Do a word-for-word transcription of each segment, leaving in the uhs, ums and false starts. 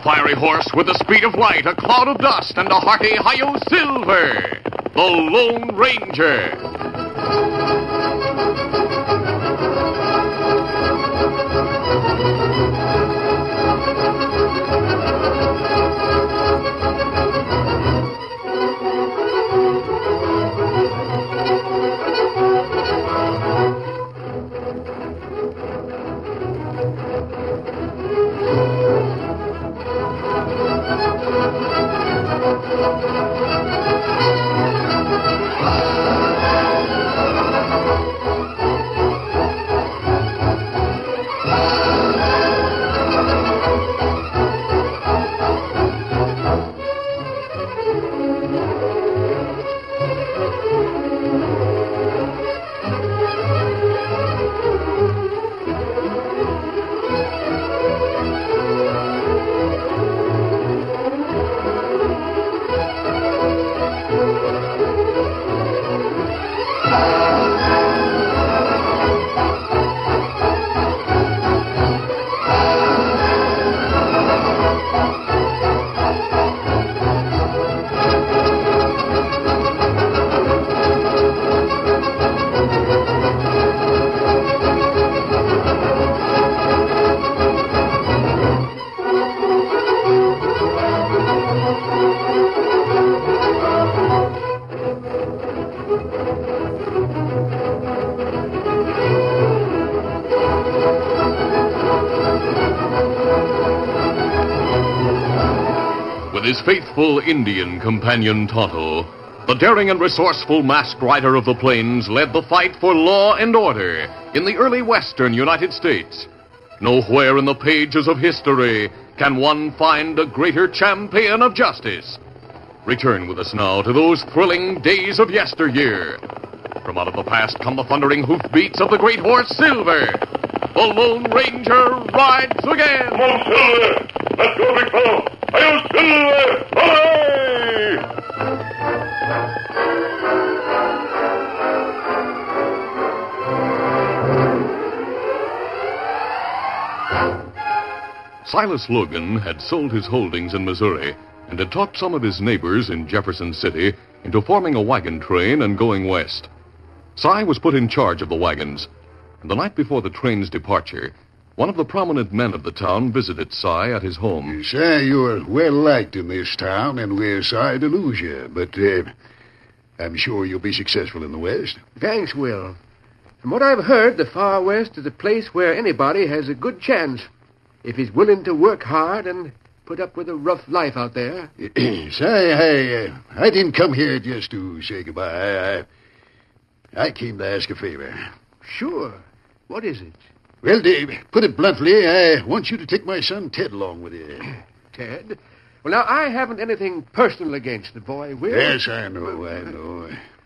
fiery horse with the speed of light, a cloud of dust, and a hearty Hi-Yo Silver, the Lone Ranger. With his faithful Indian companion Tonto, the daring and resourceful masked rider of the plains led the fight for law and order in the early western United States. Nowhere in the pages of history can one find a greater champion of justice. Return with us now to those thrilling days of yesteryear. From out of the past come the thundering hoofbeats of the great horse Silver. The Lone Ranger rides again. Come on, Silver! Let's go, big fellow! Hi-Yo, Silver! Hooray! Silas Logan had sold his holdings in Missouri and had talked some of his neighbors in Jefferson City into forming a wagon train and going west. Si was put in charge of the wagons, and the night before the train's departure, one of the prominent men of the town visited Si at his home. Si, you're well liked in this town, and we're sorry to lose you, but uh, I'm sure you'll be successful in the West. Thanks, Will. From what I've heard, the far West is a place where anybody has a good chance if he's willing to work hard and put up with a rough life out there. Si, I, uh, I didn't come here just to say goodbye. I, I came to ask a favor. Sure. What is it? Well, Dave, put it bluntly, I want you to take my son Ted along with you. Ted? Well, now, I haven't anything personal against the boy, Will. Yes, I know, I know.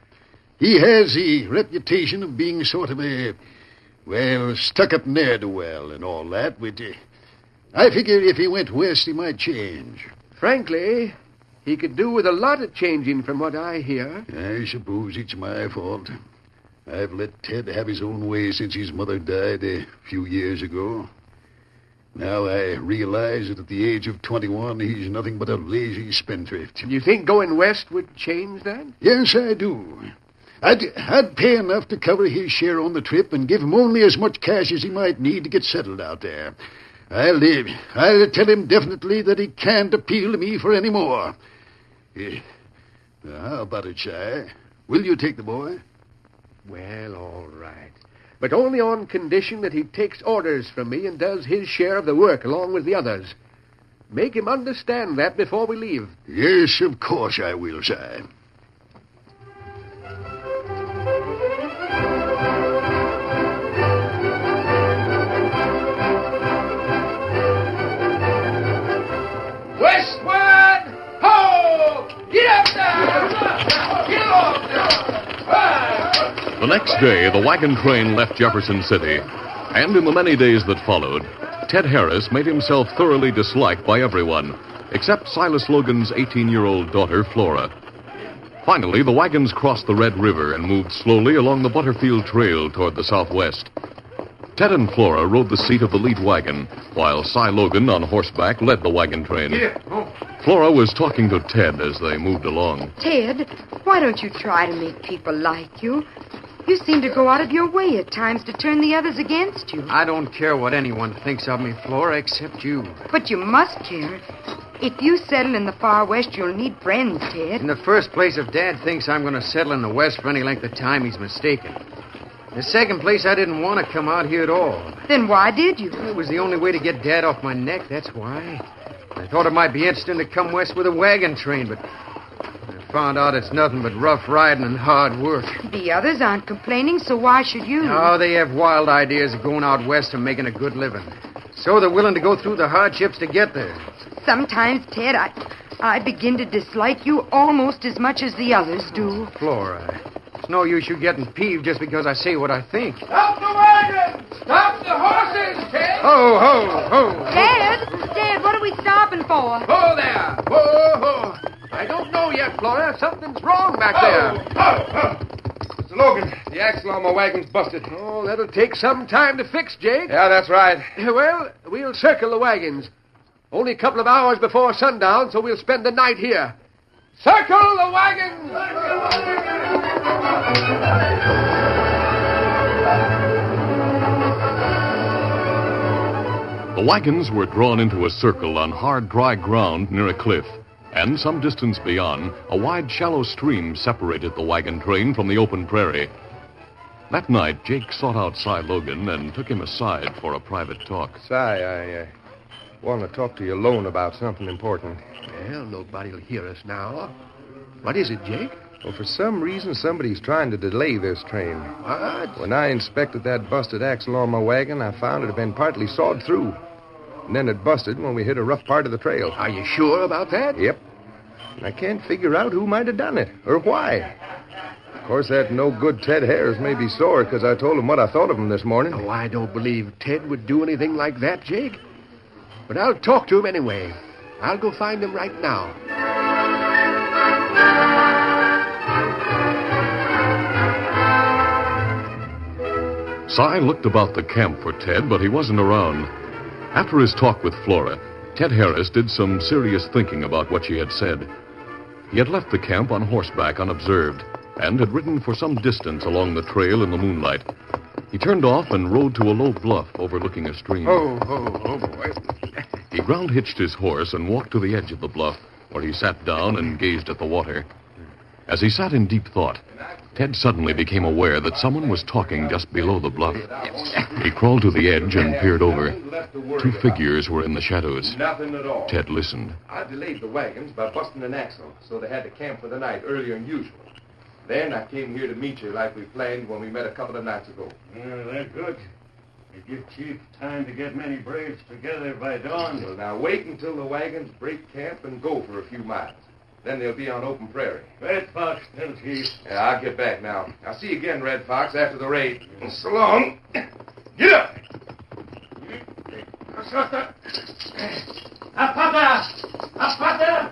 He has the reputation of being sort of a, well, stuck-up ne'er-do-well and all that, but uh, I figured if he went west, he might change. Frankly, he could do with a lot of changing from what I hear. I suppose it's my fault. I've let Ted have his own way since his mother died a few years ago. Now I realize that at the age of twenty-one, he's nothing but a lazy spendthrift. You think going west would change that? Yes, I do. I'd, I'd pay enough to cover his share on the trip and give him only as much cash as he might need to get settled out there. I'll, uh, I'll tell him definitely that he can't appeal to me for any more. Uh, how about it, Si? Will you take the boy? Well, all right. But only on condition that he takes orders from me and does his share of the work along with the others. Make him understand that before we leave. Yes, of course I will, Si. Westward! Ho! Get up there! Get off there! The next day, the wagon train left Jefferson City, and in the many days that followed, Ted Harris made himself thoroughly disliked by everyone, except Silas Logan's eighteen-year-old daughter, Flora. Finally, the wagons crossed the Red River and moved slowly along the Butterfield Trail toward the southwest. Ted and Flora rode the seat of the lead wagon, while Cy Logan on horseback led the wagon train. Here. Oh. Flora was talking to Ted as they moved along. Ted, why don't you try to make people like you? You seem to go out of your way at times to turn the others against you. I don't care what anyone thinks of me, Flora, except you. But you must care. If you settle in the far west, you'll need friends, Ted. In the first place, if Dad thinks I'm going to settle in the west for any length of time, he's mistaken. In the second place, I didn't want to come out here at all. Then why did you? It was the only way to get Dad off my neck, that's why. I thought it might be interesting to come west with a wagon train, but I found out it's nothing but rough riding and hard work. The others aren't complaining, so why should you? No, they have wild ideas of going out west and making a good living. So they're willing to go through the hardships to get there. Sometimes, Ted, I, I begin to dislike you almost as much as the others do. Flora, it's no use you getting peeved just because I say what I think. Stop the wagon! Stop the horses, Ted! Ho, ho, ho! Dad! Dad, what are we stopping for? Whoa there! Whoa, whoa! I don't know yet, Flora. Something's wrong back there. Oh, oh. Mister Logan, the axle on my wagon's busted. Oh, that'll take some time to fix, Jake. Yeah, that's right. Well, we'll circle the wagons. Only a couple of hours before sundown, so we'll spend the night here. Circle the wagons! The wagons were drawn into a circle on hard, dry ground near a cliff. And some distance beyond, a wide, shallow stream separated the wagon train from the open prairie. That night, Jake sought out Cy Logan and took him aside for a private talk. Cy, I uh, want to talk to you alone about something important. Well, nobody'll hear us now. What is it, Jake? Well, for some reason, somebody's trying to delay this train. What? When I inspected that busted axle on my wagon, I found it had been partly sawed through. And then it busted when we hit a rough part of the trail. Are you sure about that? Yep. And I can't figure out who might have done it, or why. Of course, that no good Ted Harris may be sore because I told him what I thought of him this morning. Oh, I don't believe Ted would do anything like that, Jake. But I'll talk to him anyway. I'll go find him right now. Cy looked about the camp for Ted, but he wasn't around. After his talk with Flora, Ted Harris did some serious thinking about what she had said. He had left the camp on horseback unobserved and had ridden for some distance along the trail in the moonlight. He turned off and rode to a low bluff overlooking a stream. Oh, oh, oh, boy. He ground hitched his horse and walked to the edge of the bluff, where he sat down and gazed at the water. As he sat in deep thought, Ted suddenly became aware that someone was talking just below the bluff. He crawled to the edge and peered over. Two figures were in the shadows. Nothing at all. Ted listened. I delayed the wagons by busting an axle, so they had to camp for the night earlier than usual. Then I came here to meet you like we planned when we met a couple of nights ago. Yeah, that's good. You give Chief time to get many braves together by dawn. Well, now wait until the wagons break camp and go for a few miles. Then they'll be on open prairie. Red Fox tells Chief. Yeah, I'll get back now. I'll see you again, Red Fox, after the raid. So long. Get up! Apata! Apata!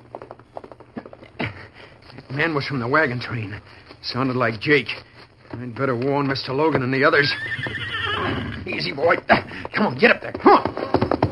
That man was from the wagon train. Sounded like Jake. I'd better warn Mister Logan and the others. Easy, boy. Come on, get up there. Come on.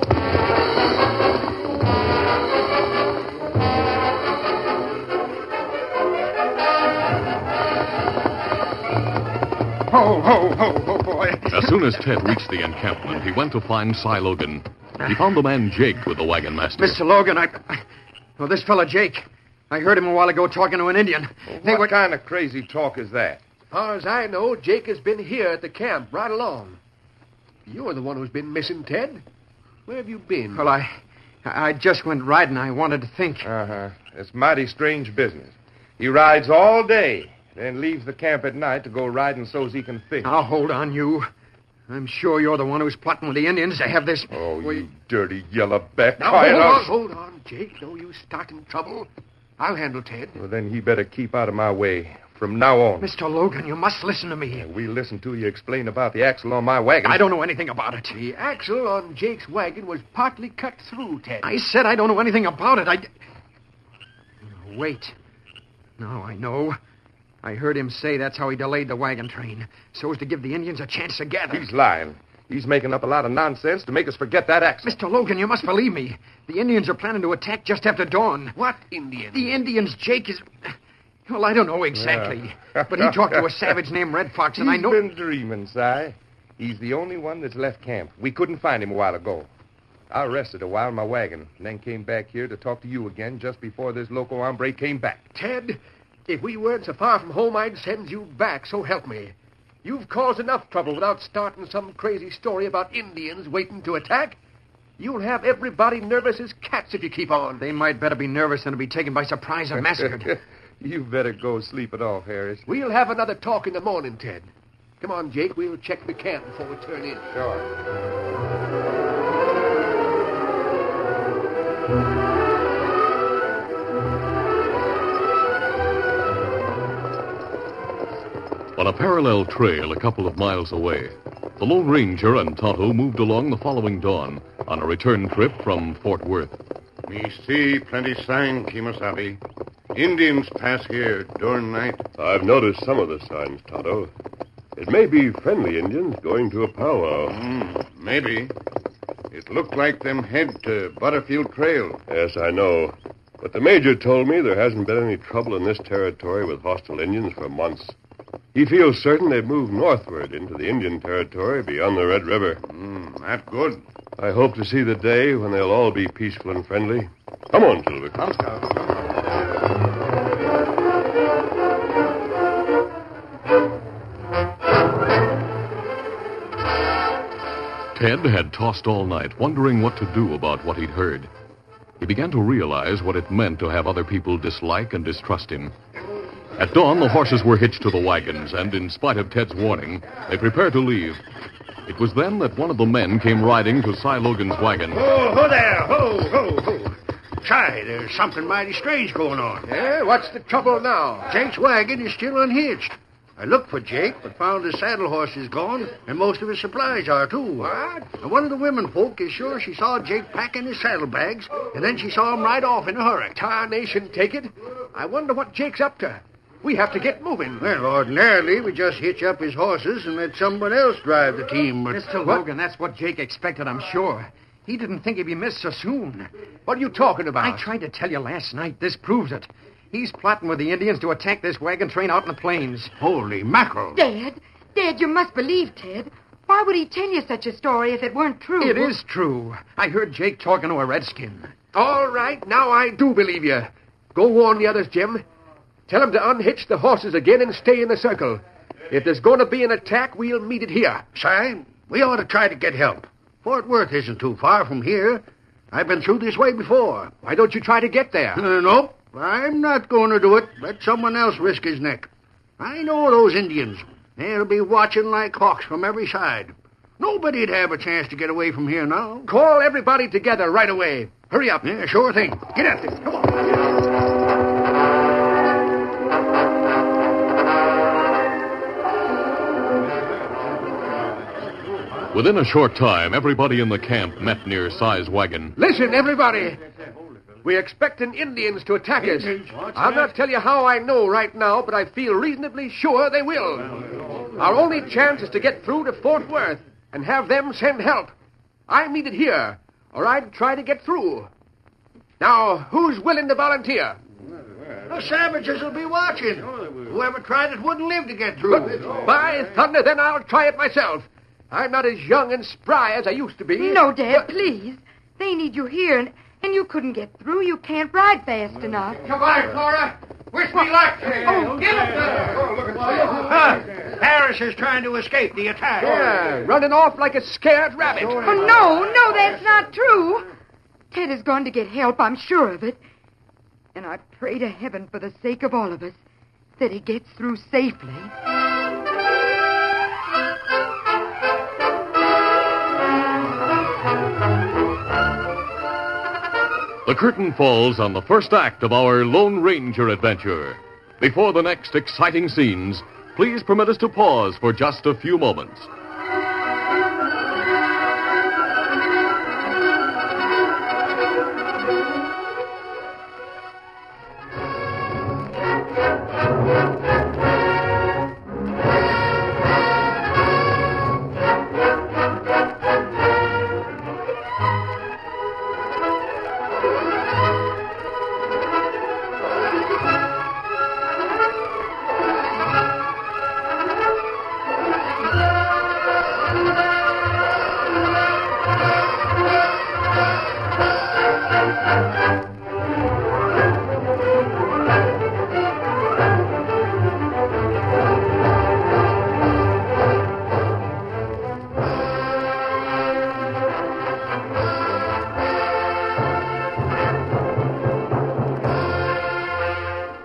Ho, ho, ho, ho, boy. As soon as Ted reached the encampment, he went to find Cy Logan. He found the man Jake with the wagon master. Mister Logan, I... I well, this fella Jake. I heard him a while ago talking to an Indian. Well, They what were- kind of crazy talk is that? As far as I know, Jake has been here at the camp right along. You're the one who's been missing, Ted. Where have you been? Well, I... I just went riding. I wanted to think. Uh-huh. It's mighty strange business. He rides all day, then leaves the camp at night to go riding so's he can think. Now, hold on, you. I'm sure you're the one who's plotting with the Indians to have this... Oh, Well, you dirty yellowback. Now, Quiet hold out. on, hold on, Jake. No use starting trouble. I'll handle Ted. Well, then he better keep out of my way from now on. Mister Logan, you must listen to me. We'll listen to you explain about the axle on my wagon. I don't know anything about it. The axle on Jake's wagon was partly cut through, Ted. I said I don't know anything about it. I... Wait. Now I know. I heard him say that's how he delayed the wagon train, so as to give the Indians a chance to gather. He's lying. He's making up a lot of nonsense to make us forget that accident. Mister Logan, you must believe me. The Indians are planning to attack just after dawn. What Indians? The Indians Jake is... Well, I don't know exactly. Yeah. But he talked to a savage named Red Fox, and He's I know... been dreaming, Si. He's the only one that's left camp. We couldn't find him a while ago. I rested a while in my wagon, and then came back here to talk to you again just before this loco hombre came back. Ted, if we weren't so far from home, I'd send you back, so help me. You've caused enough trouble without starting some crazy story about Indians waiting to attack. You'll have everybody nervous as cats if you keep on. They might better be nervous than to be taken by surprise and massacred. You better go sleep it off, Harris. We'll have another talk in the morning, Ted. Come on, Jake. We'll check the camp before we turn in. Sure. On a parallel trail a couple of miles away, the Lone Ranger and Tonto moved along the following dawn on a return trip from Fort Worth. Me see plenty sign, Kemosabe. Indians pass here during night. I've noticed some of the signs, Tonto. It may be friendly Indians going to a powwow. Mm, maybe. It looked like them head to Butterfield Trail. Yes, I know. But the Major told me there hasn't been any trouble in this territory with hostile Indians for months. He feels certain they've moved northward into the Indian territory beyond the Red River. Mm, that good. I hope to see the day when they'll all be peaceful and friendly. Come on, Silver. Come, Scout. Come on. Ted had tossed all night, wondering what to do about what he'd heard. He began to realize what it meant to have other people dislike and distrust him. At dawn, the horses were hitched to the wagons, and in spite of Ted's warning, they prepared to leave. It was then that one of the men came riding to Si Logan's wagon. Oh, ho there! Ho, ho, ho! Si, there's something mighty strange going on. Yeah, what's the trouble now? Jake's wagon is still unhitched. I looked for Jake, but found his saddle horse is gone, and most of his supplies are, too. What? And one of the women folk is sure she saw Jake packing his saddlebags, and then she saw him ride off in a hurry. Tarnation take it. I wonder what Jake's up to. We have to get moving. Well, ordinarily, we just hitch up his horses and let someone else drive the team, but... Mister What? Logan, that's what Jake expected, I'm sure. He didn't think he'd be missed so soon. What are you talking about? I tried to tell you last night. This proves it. He's plotting with the Indians to attack this wagon train out in the plains. Holy mackerel. Dad, Dad, you must believe Ted. Why would he tell you such a story if it weren't true? It is true. I heard Jake talking to a redskin. All right, now I do believe you. Go warn the others, Jim. Tell them to unhitch the horses again and stay in the circle. If there's going to be an attack, we'll meet it here. Si, we ought to try to get help. Fort Worth isn't too far from here. I've been through this way before. Why don't you try to get there? Uh, nope, I'm not going to do it. Let someone else risk his neck. I know those Indians. They'll be watching like hawks from every side. Nobody'd have a chance to get away from here now. Call everybody together right away. Hurry up. Yeah, sure thing. Get out there. Come on. Within a short time, everybody in the camp met near Si's wagon. Listen, everybody. We're expecting Indians to attack us. I'll not tell you how I know right now, but I feel reasonably sure they will. Our only chance is to get through to Fort Worth and have them send help. I'm needed here, or I'd try to get through. Now, who's willing to volunteer? The savages will be watching. Whoever tried it wouldn't live to get through. By thunder, then I'll try it myself. I'm not as young and spry as I used to be. No, Dad, but- please. They need you here, and, and you couldn't get through. You can't ride fast enough. Come on, Flora. Wish me luck. Oh, get up there. Oh, look at Harris is trying to escape the attack. Yeah, running off like a scared rabbit. Oh, no, no, that's not true. Ted is going to get help, I'm sure of it. And I pray to heaven for the sake of all of us that he gets through safely. The curtain falls on the first act of our Lone Ranger adventure. Before the next exciting scenes, please permit us to pause for just a few moments.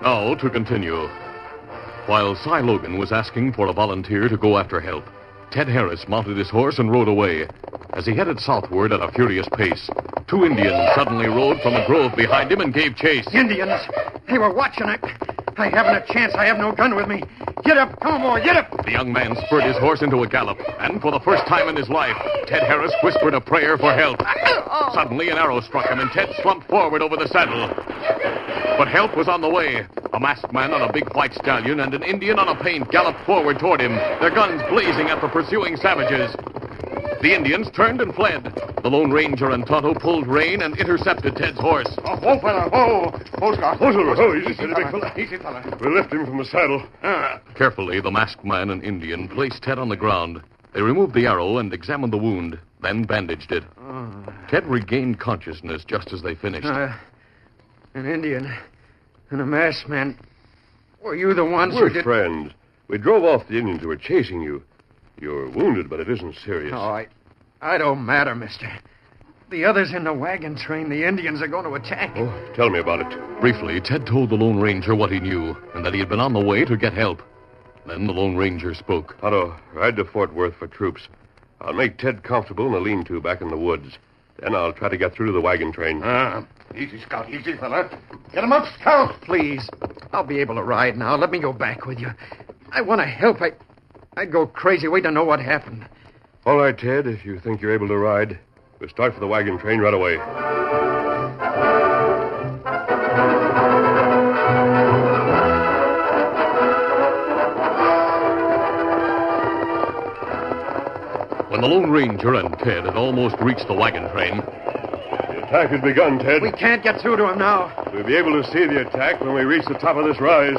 Now to continue. While Cy Logan was asking for a volunteer to go after help, Ted Harris mounted his horse and rode away. As he headed southward at a furious pace, two Indians suddenly rode from a grove behind him and gave chase. Indians! They were watching. I, I haven't a chance. I have no gun with me. Get up. Come on, boy. Get up. The young man spurred his horse into a gallop, and for the first time in his life, Ted Harris whispered a prayer for help. Suddenly, an arrow struck him, and Ted slumped forward over the saddle. But help was on the way. A masked man on a big white stallion and an Indian on a paint galloped forward toward him, their guns blazing at the pursuing savages. The Indians turned and fled. The Lone Ranger and Tonto pulled rein and intercepted Ted's horse. Oh, whoa, fella, whoa. Whoa, Scott. Whoa, Silver. Oh, easy, steady, big fella. Easy, fella. We left him from the saddle. Ah. Carefully, the masked man and Indian placed Ted on the ground. They removed the arrow and examined the wound, then bandaged it. Oh. Ted regained consciousness just as they finished. Uh, an Indian and a masked man. Were you the ones We're who did... friends. We drove off the Indians who were chasing you. You're wounded, but it isn't serious. Oh, I... I don't matter, mister. The others in the wagon train, the Indians are going to attack. Oh, tell me about it. Briefly, Ted told the Lone Ranger what he knew, and that he had been on the way to get help. Then the Lone Ranger spoke. Tonto, ride to Fort Worth for troops. I'll make Ted comfortable in a lean-to back in the woods. Then I'll try to get through to the wagon train. Ah, easy, Scout, easy, fella. Get him up, Scout. Please, I'll be able to ride now. Let me go back with you. I want to help. I, I'd go crazy waiting to know what happened. All right, Ted, if you think you're able to ride, we'll start for the wagon train right away. When the Lone Ranger and Ted had almost reached the wagon train, The attack has begun, Ted. We can't get through to him now. We'll be able to see the attack when we reach the top of this rise.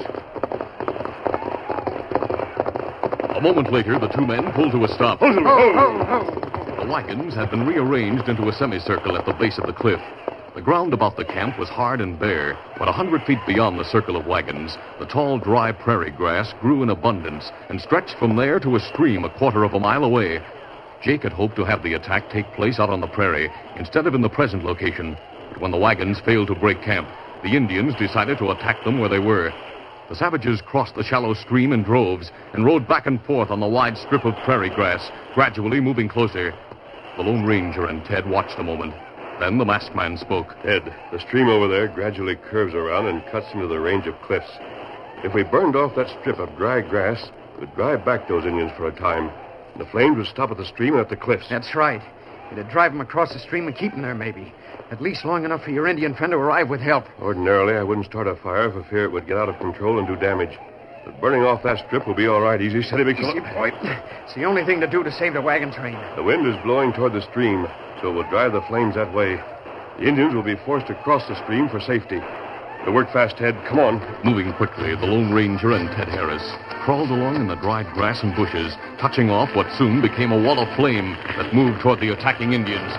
a moment later, the two men pulled to a stop. Hold it, hold it. Oh, oh. The wagons had been rearranged into a semicircle at the base of the cliff. The ground about the camp was hard and bare, but a hundred feet beyond the circle of wagons, the tall, dry prairie grass grew in abundance and stretched from there to a stream a quarter of a mile away. Jake had hoped to have the attack take place out on the prairie instead of in the present location, but when the wagons failed to break camp, the Indians decided to attack them where they were. The savages crossed the shallow stream in droves and rode back and forth on the wide strip of prairie grass, gradually moving closer. The Lone Ranger and Ted watched a moment. Then the masked man spoke. Ted, the stream over there gradually curves around and cuts into the range of cliffs. If we burned off that strip of dry grass, it would drive back those Indians for a time. And the flames would stop at the stream and at the cliffs. That's right. It'd drive them across the stream and keep them there, maybe. At least long enough for your Indian friend to arrive with help. Ordinarily, I wouldn't start a fire for fear it would get out of control and do damage. But burning off that strip will be all right. Easy, steady, big Easy, boy. It's the only thing to do to save the wagon train. The wind is blowing toward the stream, so it will drive the flames that way. The Indians will be forced to cross the stream for safety. We'll work fast, Ted. Come on. Moving quickly, the Lone Ranger and Ted Harris crawled along in the dried grass and bushes, touching off what soon became a wall of flame that moved toward the attacking Indians.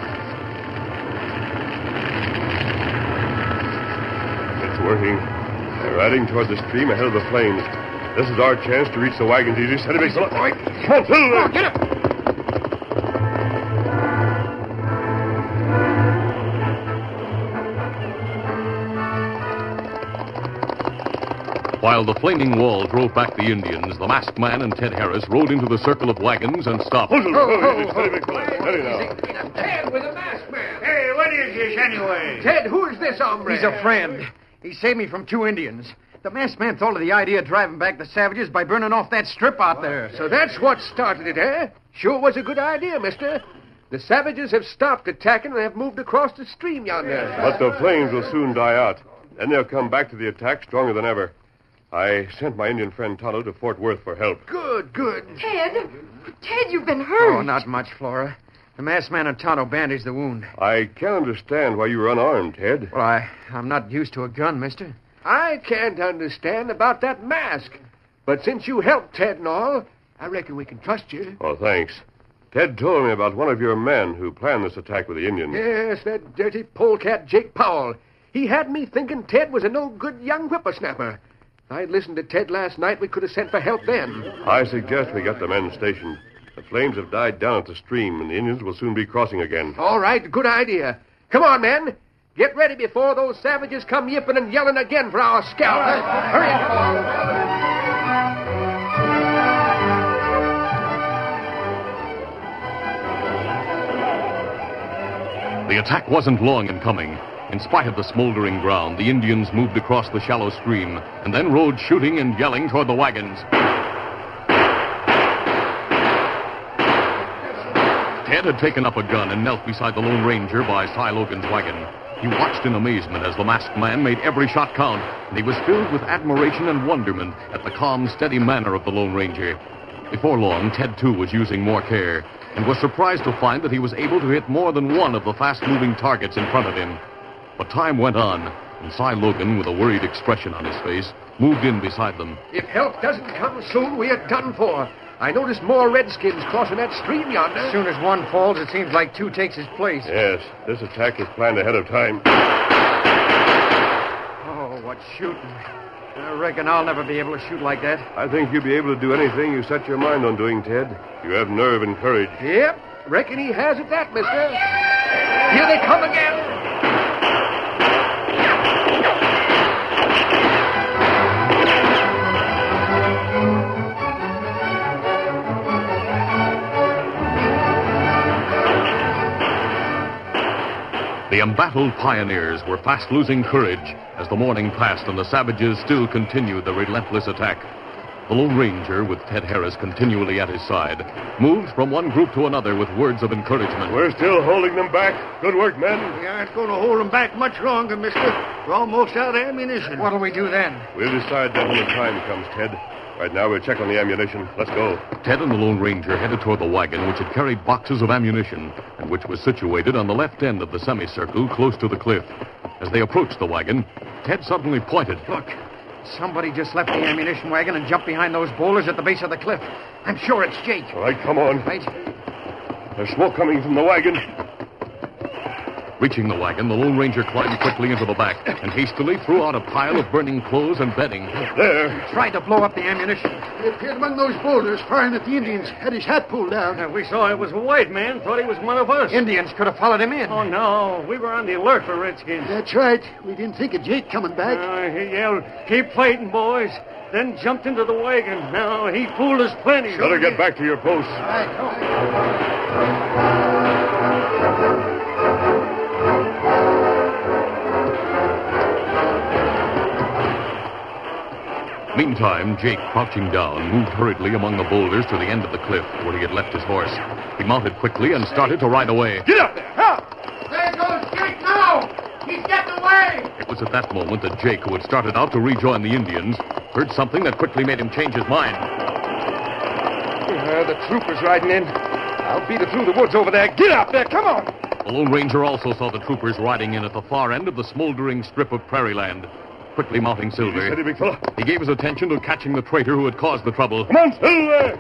It's working. They're riding toward the stream ahead of the flames. This is our chance to reach the wagons. Easy, steady, big fella. Boy. Come on, Phil. Oh, get up. While the flaming wall drove back the Indians, the masked man and Ted Harris rode into the circle of wagons and stopped. Hold it, hold it, easy, steady, big fella. Steady now. Ted with a masked man. Hey, what is this anyway? Ted, who is this hombre? He's a friend. He saved me from two Indians. The masked man thought of the idea of driving back the savages by burning off that strip out there. So that's what started it, eh? Sure was a good idea, mister. The savages have stopped attacking and have moved across the stream yonder. But the flames will soon die out. Then they'll come back to the attack stronger than ever. I sent my Indian friend Tonto to Fort Worth for help. Good, good. Ted, Ted, you've been hurt. Oh, not much, Flora. The masked man and Tonto bandaged the wound. I can't understand why you were unarmed, Ted. Well, I, I'm not used to a gun, mister. I can't understand about that mask. But since you helped Ted and all, I reckon we can trust you. Oh, thanks. Ted told me about one of your men who planned this attack with the Indians. Yes, that dirty polecat Jake Powell. He had me thinking Ted was a no-good young whippersnapper. If I'd listened to Ted last night, we could have sent for help then. I suggest we get the men stationed. The flames have died down at the stream, and the Indians will soon be crossing again. All right, good idea. Come on, men. Get ready before those savages come yipping and yelling again for our scalp. Hurry up. The attack wasn't long in coming. In spite of the smoldering ground, the Indians moved across the shallow stream and then rode shooting and yelling toward the wagons. Ted had taken up a gun and knelt beside the Lone Ranger by Cy Logan's wagon. He watched in amazement as the masked man made every shot count, and he was filled with admiration and wonderment at the calm, steady manner of the Lone Ranger. Before long, Ted, too, was using more care, and was surprised to find that he was able to hit more than one of the fast-moving targets in front of him. But time went on, and Cy Logan, with a worried expression on his face, moved in beside them. If help doesn't come soon, we are done for. I noticed more redskins crossing that stream yonder. As soon as one falls, it seems like two takes his place. Yes, this attack was planned ahead of time. Oh, what shooting. I reckon I'll never be able to shoot like that. I think you'll be able to do anything you set your mind on doing, Ted. You have nerve and courage. Yep, reckon he has it that, mister. Here they come again. The embattled pioneers were fast losing courage as the morning passed and the savages still continued the relentless attack. The Lone Ranger, with Ted Harris continually at his side, moved from one group to another with words of encouragement. We're still holding them back. Good work, men. We aren't going to hold them back much longer, mister. We're almost out of ammunition. What'll we do then? We'll decide that when the time comes, Ted. Right now, we'll check on the ammunition. Let's go. Ted and the Lone Ranger headed toward the wagon which had carried boxes of ammunition and which was situated on the left end of the semicircle close to the cliff. As they approached the wagon, Ted suddenly pointed. Look, somebody just left the ammunition wagon and jumped behind those boulders at the base of the cliff. I'm sure it's Jake. All right, come on. Right. There's smoke coming from the wagon. Reaching the wagon, the Lone Ranger climbed quickly into the back and hastily threw out a pile of burning clothes and bedding. There. Tried to blow up the ammunition. He appeared among those boulders, firing at the Indians. Had his hat pulled down. Uh, we saw it was a white man. Thought he was one of us. Indians could have followed him in. Oh, no. We were on the alert for redskins. That's right. We didn't think of Jake coming back. Uh, he yelled, "Keep fighting, boys." Then jumped into the wagon. Now, he fooled us plenty. Better get back to your posts. Meantime, Jake, crouching down, moved hurriedly among the boulders to the end of the cliff where he had left his horse. He mounted quickly and started to ride away. Get up there! Help! There goes Jake now! He's getting away! It was at that moment that Jake, who had started out to rejoin the Indians, heard something that quickly made him change his mind. Uh, the troopers riding in. I'll beat it through the woods over there. Get out there, come on! The Lone Ranger also saw the troopers riding in at the far end of the smoldering strip of prairie land. Quickly mounting Silver, Steady, big fella. he gave his attention to catching the traitor who had caused the trouble. Come on, Silver!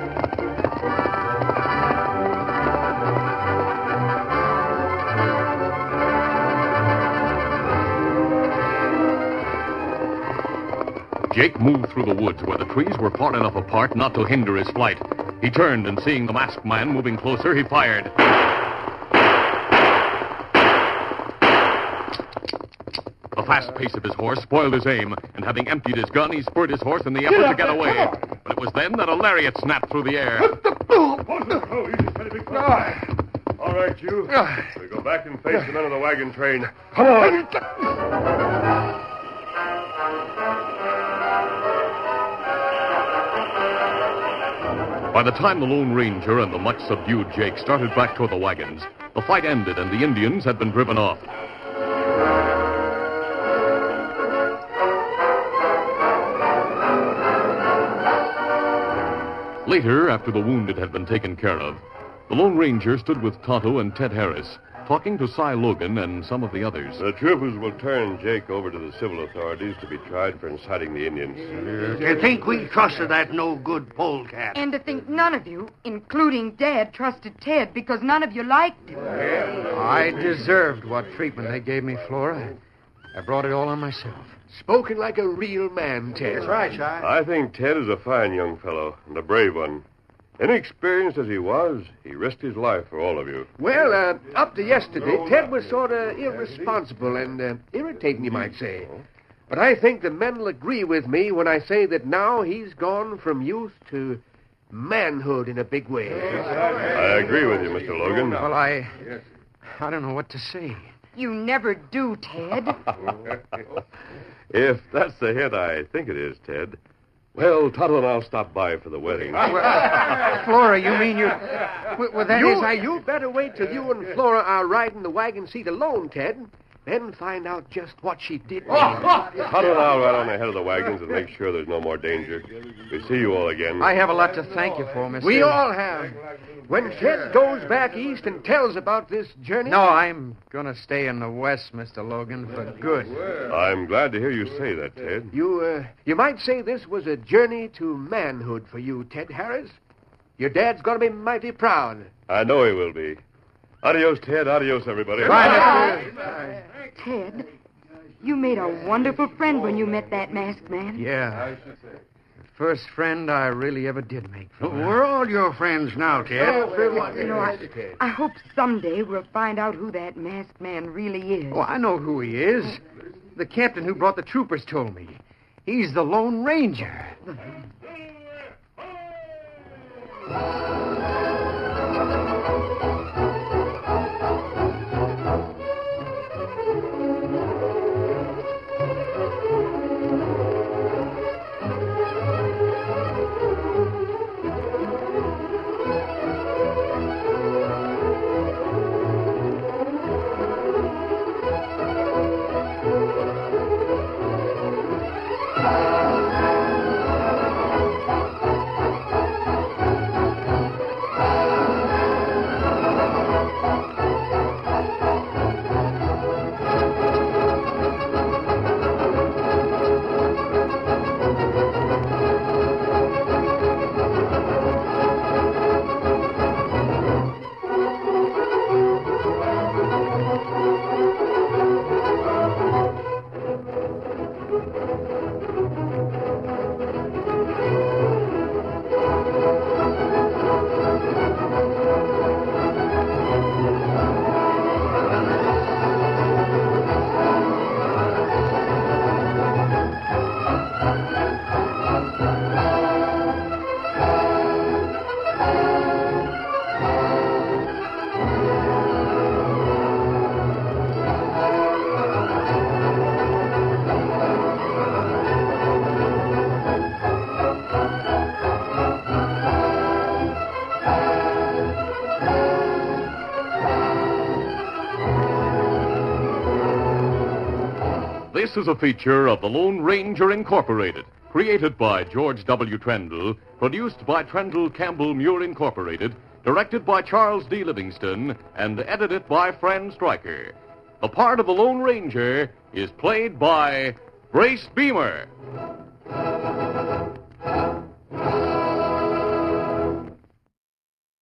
Jake moved through the woods where the trees were far enough apart not to hinder his flight. He turned, and seeing the masked man moving closer, he fired. The fast pace of his horse spoiled his aim, and having emptied his gun, he spurred his horse in the effort to get away. But it was then that a lariat snapped through the air. Oh, easy, steady, big fella. All right, you. We go back and face the men of the wagon train. Come on. By the time the Lone Ranger and the much subdued Jake started back toward the wagons, the fight ended and the Indians had been driven off. Later, after the wounded had been taken care of, the Lone Ranger stood with Tonto and Ted Harris, talking to Cy Logan and some of the others. The troopers will turn Jake over to the civil authorities to be tried for inciting the Indians. To think we trusted that no-good polecat. And to think none of you, including Dad, trusted Ted because none of you liked him. I deserved what treatment they gave me, Flora. I brought it all on myself. Spoken like a real man, Ted. That's right, Si. I think Ted is a fine young fellow and a brave one. Inexperienced as he was, he risked his life for all of you. Well, uh, up to yesterday, Ted was sort of irresponsible and uh, irritating, you might say. But I think the men will agree with me when I say that now he's gone from youth to manhood in a big way. I agree with you, Mister Logan. Well, I... I don't know what to say. You never do, Ted. If that's the hint I think it is, Ted. Well, Tonto and I'll stop by for the wedding. Well, Flora, you mean you... Well, well that you, is, I... You better wait till you and Flora are riding the wagon seat alone, Ted. Then find out just what she did. Tonto and I'll ride on ahead of the wagons and make sure there's no more danger. We see you all again. I have a lot to thank you for, Mister We all have. When Ted goes back east and tells about this journey... No, I'm going to stay in the west, Mister Logan, for good. I'm glad to hear you say that, Ted. You, uh, you might say this was a journey to manhood for you, Ted Harris. Your dad's going to be mighty proud. I know he will be. Adios, Ted. Adios, everybody. Bye, Mister Ted, you made a wonderful friend when you met that masked man. Yeah. The first friend I really ever did make. We're all your friends now, Ted. You know, I, I hope someday we'll find out who that masked man really is. Oh, I know who he is. The captain who brought the troopers told me. He's the Lone Ranger. This is a feature of the Lone Ranger Incorporated, created by George W. Trendle, produced by Trendle Campbell Muir Incorporated, directed by Charles D. Livingston, and edited by Fran Stryker. The part of the Lone Ranger is played by Grace Beamer.